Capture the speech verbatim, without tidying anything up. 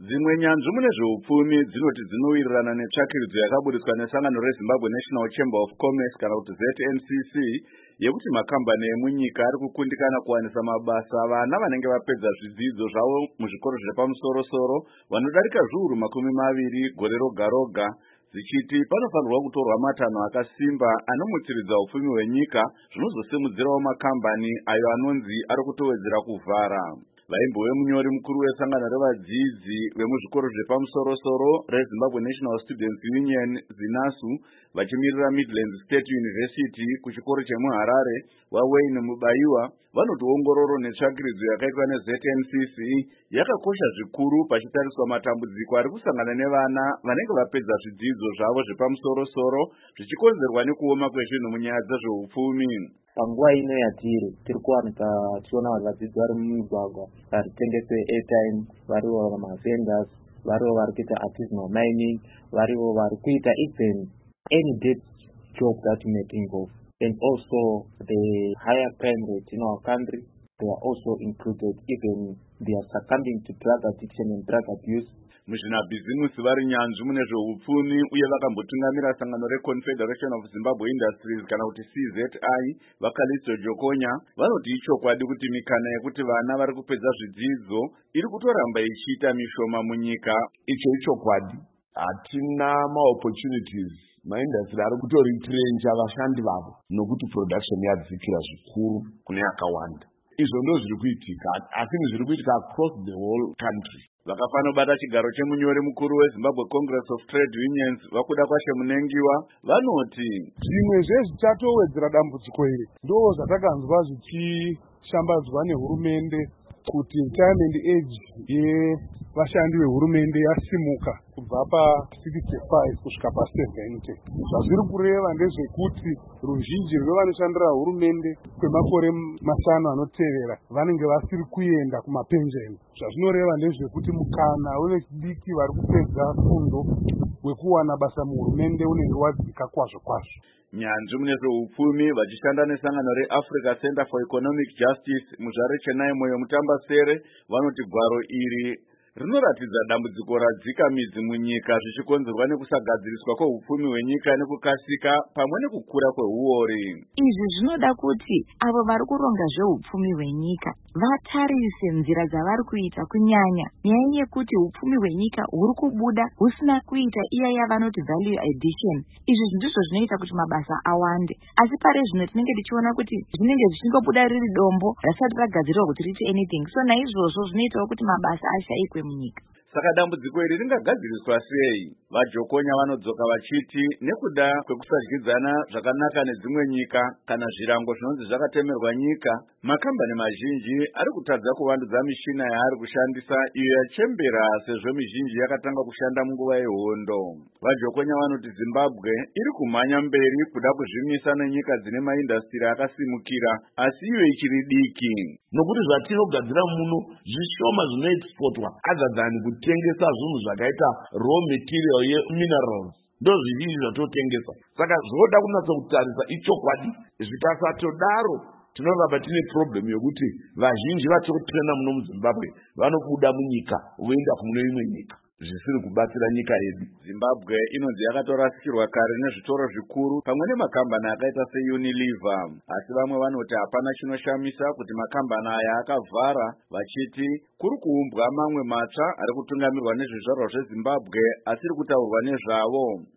Dzimwe nyanzvi mune zveupfumi dzinoti dzinowirirana netsvakirudzo yakaburitswa nesangano reZimbabwe National Chamber of Commerce kana kuti Z N C C yekuti makambani emunyika ari kukundikana kuwanisa mabasa vana vanenge vapedza zvidzidzo zvavo muzvikoro zvepamusoro-soro vanodarika zviuru makumi maviri gore roga roga, zichiti panofanirwa kutorwa matanho akasimba anomutsiridza upfumi hwenyika zvinozosimudzirawo makambani ayo anonzi ari kutowedzera kuvhara. Vaimbowe munyori mukuru wesangano revadzidzi vemuzvikoro zvepamusoro-soro reZimbabwe National Students Union ZINASU vachimirira Midlands State University kuchikoro chemuHarare waWayne Mubaiwa vanoti ongororo netsvakiridzo yakaitwa neZ N C C yakakosha zvikuru pachitariswa matambudziko ari kusangana nevana vanenge vapedza zvidzidzo zvavo zvepamusoro-soro zvichikonzerwa nekuoma kwezvinhu munyaya dzezveupfumi. Panguva ino yatiri tiri kuwanika tichiona vadzidzi vari mumigwagwa varitengeswe airtime, varivo mavendors, varivo vari kuita artisanal mining, varivo vari kuita even any debt job that you may think of. And also the higher crime rate in our country, they are also included. Even they are succumbing to drug addiction and drug abuse. Muzvinabhizimusi vari nyanzvi mune zveupfumi uye vakambotungamira sangano reConfederation of Zimbabwe Industries kana kuti C Z I Vakalisto Jokonya vanoti ichokwadi kuti mikana yekuti vana vari kupedza zvidzidzo iri kutoramba ichiita mishoma munyika. Icho ichokwadi, hatina maopportunities, maindustry ari kutoritrenja vashandi vavo nokuti production yadzikira zvikuru kune yakawanda. Izvo ndo zviri kuitika, asi zviri kuitika across the whole country. Vakafano bata chigaro chemunyori mukuru weZimbabwe Congress of Trade Unions vakuda kwashe munengiwa vanoti zvimwe zvezvichatowedzera dambudziko iri ndo zvatakanzwa zvichishambadzwa nehurumende kuti retirement age yevashandi vehurumende yasimuka kubva pa-sixty-five kusvika pa-seventy. Zvazviri kureva ndezvekuti ruzhinji rwevanoshandira hurumende kwemakore mashanu anotevera vanenge vasiri kuenda kumapensheni. Zvazvinoreva ndezvekuti mukana wevechidiki vari kupedza fundo wekuwana basa muhurumende unenge wadzika kwazvo kwazvo. Nyanzvi mune zveupfumi vachishanda nesangano reAfrica Center for Economic Justice muzvare Chenai Moyo Mutambasere vanoti gwaro iri rinoratidza dambudziko radzika midzi munyika zvichikonzerwa nekusagadziriswa kweupfumi hwenyika nekukasika pamwe nekukura kwehuori. Izvi zvinoda kuti avo vari kuronga zveupfumi hwenyika vatarise nzira dzavari kuita, kunyanya nyaya yekuti upfumi hwenyika huri kubuda husina kuita iya yavanoti value addition. Izvi ndizvo zvinoita kuti mabasa awande, asi pare zvino tinenge tichiona kuti zvinenge zvichingobuda riri dombo rasati ragadzirirwa kuti riite anything. So naizvozvo zvinoitawo kuti mabasa ashayikwe munyika. Saka dambudziko iri ringagadziriswa sei? Vajokonya vanodzoka vachiti nekuda kwekusagwidzana zvakanaka nedzimwe nyika kana zvirango zvinonzi zvakatemerwa nyika, makambani mazhinji ari kutadza kuvandudza mishina yaari kushandisa iyo yachembera sezvo mizhinji yakatanga kushanda munguva yehondo. Vajokonya vanoti Zimbabwe iri kumhanya mberi kuda kuzvimisa nenyika dzine maindastri akasimukira asi iwe ichiri diki. Nokuti zvatinogadzira muno zvishoma zvinoexportwa azadzani kutengesa zvinhu zvakaita raw material yeminerals ndo zvizhinji zvatotengesa. Saka zvoda kunatsa kutarisa ichokwadi, zvikasatodaro tinoramba tine problem yokuti vazhinji vatokutrena muno muZimbabwe vanobuda munyika voenda kumune imwe nyika zvisiri kubatsira nyika yedu. Zimbabwe inonzi yakatorasikirwa kare nezvitoro zvikuru pamwe nemakambani akaita seUnilever, asi vamwe vanoti hapana chinoshamisa kuti makambani aya akavhara vachiti kuri kuumbwa mamwe matsva ari kutungamirwa nezvizvarwa zveZimbabwe asiri kutaurwa nezvavo.